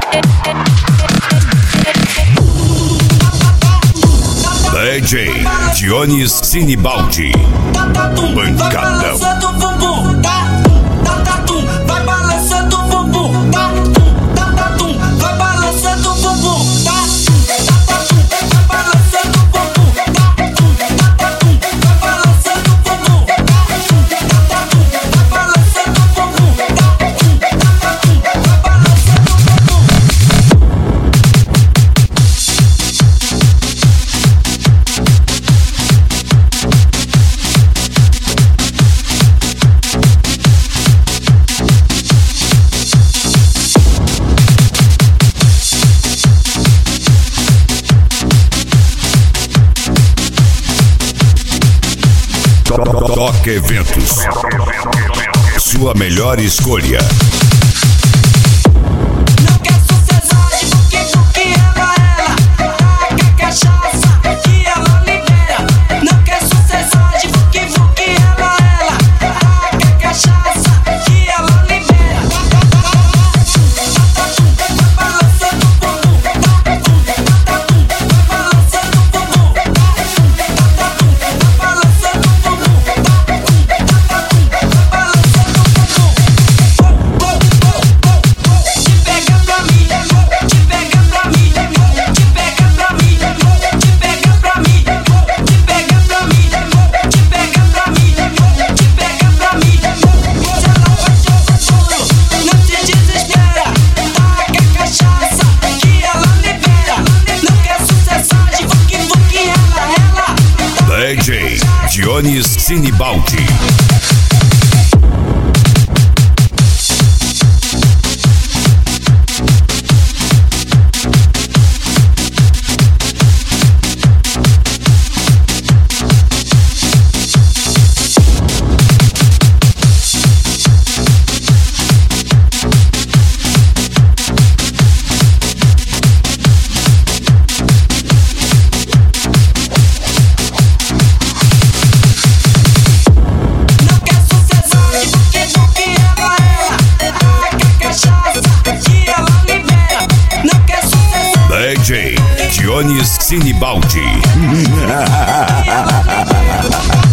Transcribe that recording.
DJ Dionis Sinibaldi. Pancadão. Vai balançando o bumbum, vai balançando o bumbum, vai balançando o bumbum, vai balançando o bumbum, vai balançando o bumbum, vai balançando o Toque Eventos. Sua melhor escolha. Não quer sociedade, porque ela quer cachaça que ela libera. Não quer sociedade, porque ela quer cachaça que ela libera. Vai balançando o bumbum, vai balançando o bumbum, vai balançando o bumbum. DJ Dionis Sinibaldi. DJ Dionis Sinibaldi.